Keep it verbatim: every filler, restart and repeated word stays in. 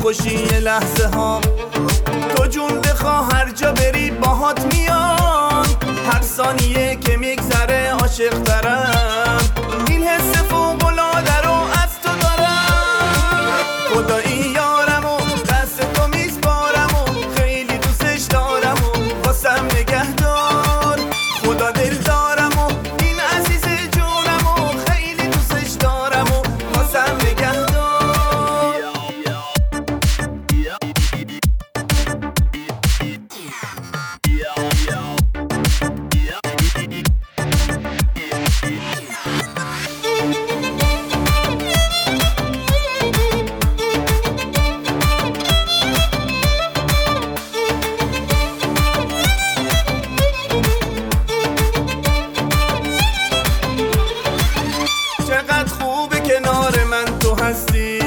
باشی یه لحظه ها. تو جون بخوا هر جا بری باهات میام، هر ثانیه که میگذره عاشق ترم. این حس فوق‌العاده رو از تو دارم، خدایی یارم و دست تو میسپارم و خیلی دوستش دارم و واسم نگه دار. خدا دل دارم و این عزیز جونم و خیلی دوستش دارم و واسم نگه دار. چقدر خوبه کنار من تو هستی،